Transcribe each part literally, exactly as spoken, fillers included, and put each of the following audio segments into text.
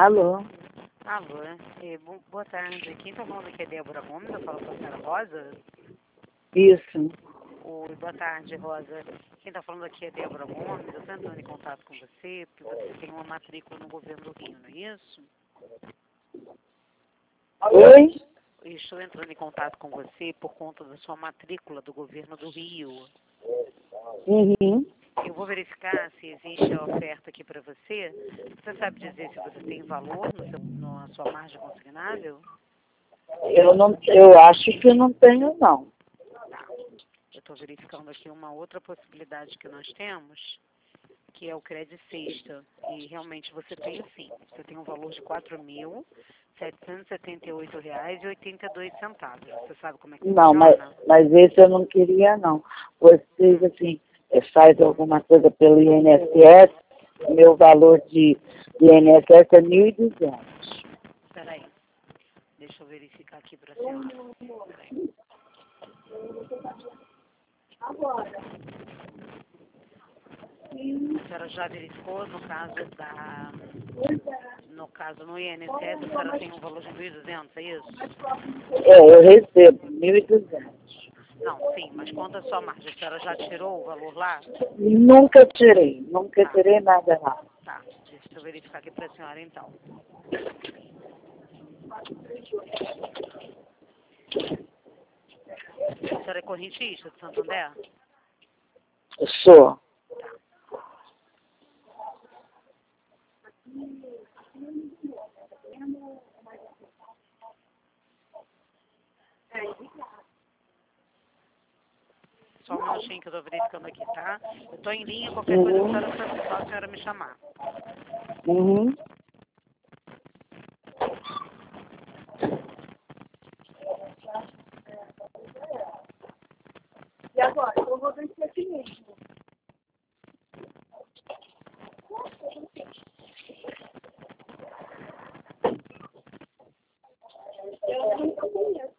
Alô? Alô, é, bo- boa tarde. Quem está falando aqui é Débora Gomes, eu falo com a senhora Rosa. Isso. Oi, boa tarde, Rosa. Quem está falando aqui é Débora Gomes, eu estou entrando em contato com você, porque você tem uma matrícula no governo do Rio, não é isso? Oi? Eu estou entrando em contato com você por conta da sua matrícula do governo do Rio. Uhum. Eu vou verificar se existe a oferta aqui para você. Você sabe dizer se você tem valor no seu, na sua margem consignável? Eu, não, eu acho que não tenho, não. Tá. Eu estou verificando aqui uma outra possibilidade que nós temos, que é o crédito sexta. E realmente você tem sim. Você tem um valor de quatro mil setecentos e setenta e oito reais e oitenta e dois centavos. Você sabe como é que Não, mas, funciona? mas esse eu não queria, não. Vocês, assim, eh, faz alguma coisa pelo I N S S, meu valor de, de I N S S é mil e duzentos. Espera aí. Deixa eu verificar aqui para a senhora. Espera aí. A senhora já verificou no caso da... No caso, no I N S S, a senhora tem um valor de mil e duzentos, é isso? É, eu recebo mil e duzentos. Não, sim, mas quanto à sua margem? A senhora já tirou o valor lá? Nunca tirei, nunca Tá, tirei nada lá. tá. Deixa eu verificar aqui para a senhora, então. A senhora é correntista de Santo André? Eu sou. Tá. Só um minutinho que eu tô verificando aqui, tá? Eu tô em linha, qualquer coisa a Uhum. senhora, só a senhora me chamar. Uhum. E agora? Eu vou ver se é aqui mesmo. Eu nunca conheço.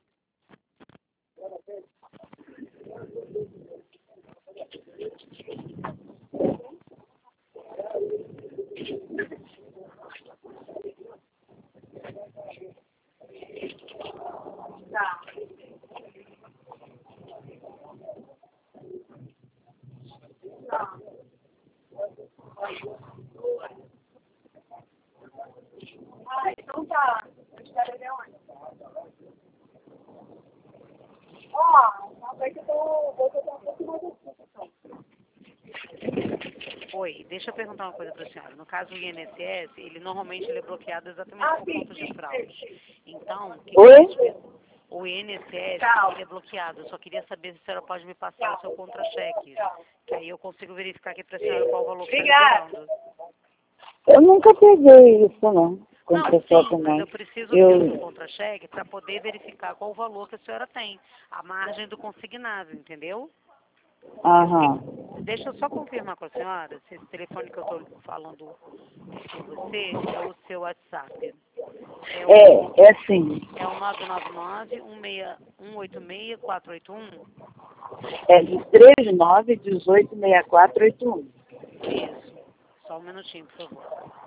Tá. Tá. Ah, então tá. Eu espero ele onde? Ó, até que eu tô, vou botar um pouco mais assim. Oi, deixa eu perguntar uma coisa para a senhora. No caso do I N S S, ele normalmente ele é bloqueado exatamente Ah, por sim, conta de sim, fraude. Então, o que, que eu oi? queria te perguntar? O I N S S, Tchau. ele é bloqueado. Eu só queria saber se a senhora pode me passar o seu contra-cheque. Que aí eu consigo verificar aqui para a senhora qual o valor que está Obrigada. liberando. Eu nunca peguei isso, não. Com Não, pessoal sim, que mas não. eu preciso ter o seu Eu... contra-cheque para poder verificar qual o valor que a senhora tem. A margem do consignado, entendeu? Aham. Deixa eu só confirmar com a senhora se esse telefone que eu estou falando com você é o seu WhatsApp. É o, É, é assim. é o nove nove nove, um seis um oito seis, quatro oito um? É de três nove um oito seis quatro oito um. Isso. Só um minutinho, por favor.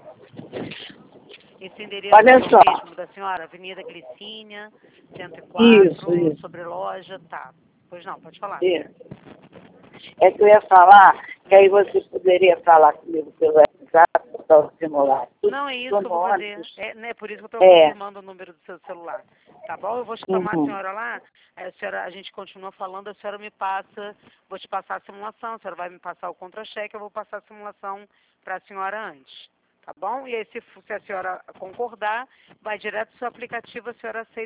Esse endereço Olha é o só. mesmo da senhora? Avenida Glicínia, cento e Isso, quatro, isso. sobre loja, tá. Pois não, pode falar. É. É que eu ia falar que aí você poderia falar comigo pelo WhatsApp para o simular. Tudo Não, é isso tô que eu no vou fazer. ônibus. É, né, por isso que eu estou É. confirmando o número do seu celular. Tá bom? Eu vou chamar a Uhum. senhora lá, aí a, senhora, a gente continua falando, a senhora me passa, vou te passar a simulação, a senhora vai me passar o contra-cheque, eu vou passar a simulação para a senhora antes. Tá bom? E aí, se, se a senhora concordar, vai direto do seu aplicativo, a senhora aceita.